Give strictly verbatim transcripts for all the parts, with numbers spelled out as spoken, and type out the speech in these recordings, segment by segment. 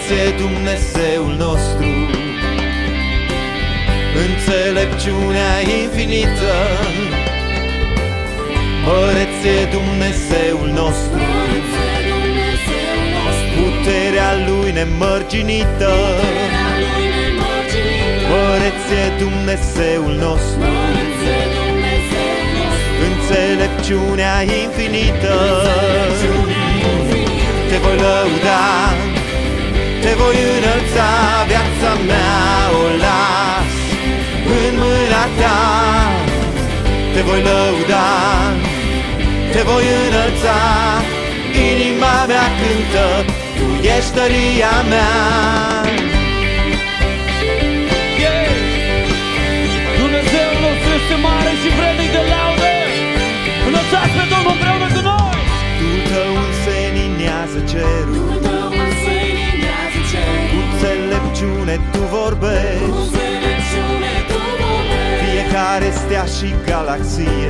Măreț-e Dumnezeul nostru, înțelepciunea infinită. Măreț-e Dumnezeul nostru, puterea Lui nemărginită. Măreț-e Dumnezeul nostru, înțelepciunea infinită. Te voi lăuda, te voi înălța, viața mea o las în mâna ta. Te voi lăuda, te voi înălța, inima mea cântă, tu ești tăria mea. Yeah! Dumnezeul nostru este mare și vrednic de laudă. Înălțați pe Domnul împreună cu noi! Duhul tău înseninează cerul, cu înțelepciune tu vorbești. Fiecare stea și galaxie,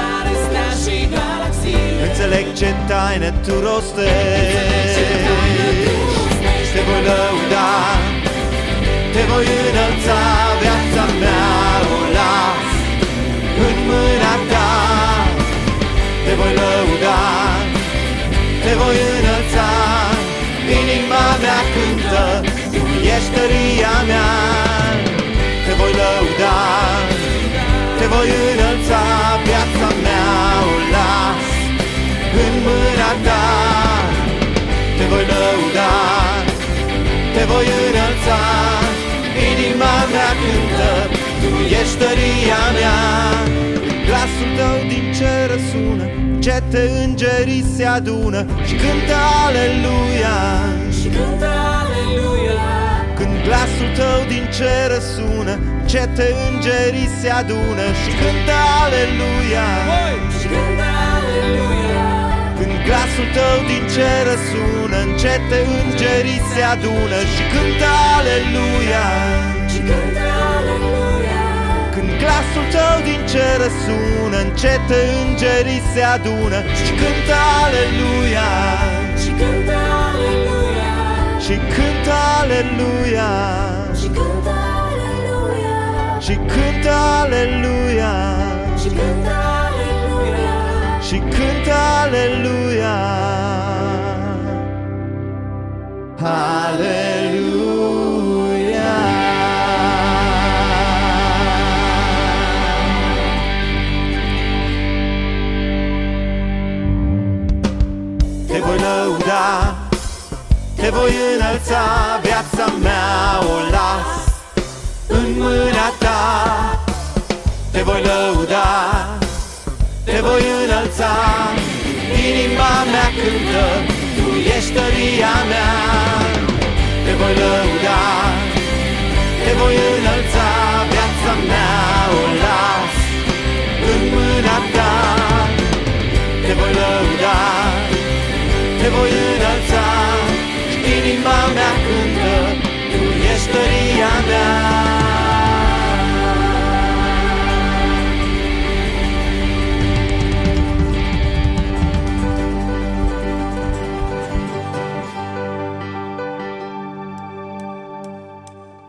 înțeleg ce taină tu rostești. Te voi lăuda, te voi înălța, viața mea o las în mâna ta. Te voi lăuda, te voi înălța, inima mea cântă, tu ești tăria mea. Te voi lăuda, te voi înălța, viața mea o las în mâna ta. Te voi lăuda, te voi înălța, inima mea cântă, tu ești tăria mea. Glasul tău din cer răsună, cete îngerii se adună și cântă aleluia, și cântă aleluia. Când glasul tău din cer răsună, cete îngerii se adună și cântă aleluia, și cântă aleluia. Când glasul tău din cer răsună, cete îngerii se adună și cântă aleluia, și cântă aleluia. Când glasul tău din cer răsună, încete îngerii se adună și cântă aleluia, și cântă aleluia. și cântă aleluia, Și cântă aleluia. și cântă aleluia, Și cântă aleluia. și cântă aleluia. Aleluia. Te voi lăuda, te voi înălța, viața mea o las în mâna ta. Te voi lăuda, te voi înălța, inima mea cântă, tu ești tăria mea. Te voi lăuda, te voi înălța, viața mea o las în mâna ta. Te voi lăuda, te voi înălța, inima mea cântă, tu ești tăria mea.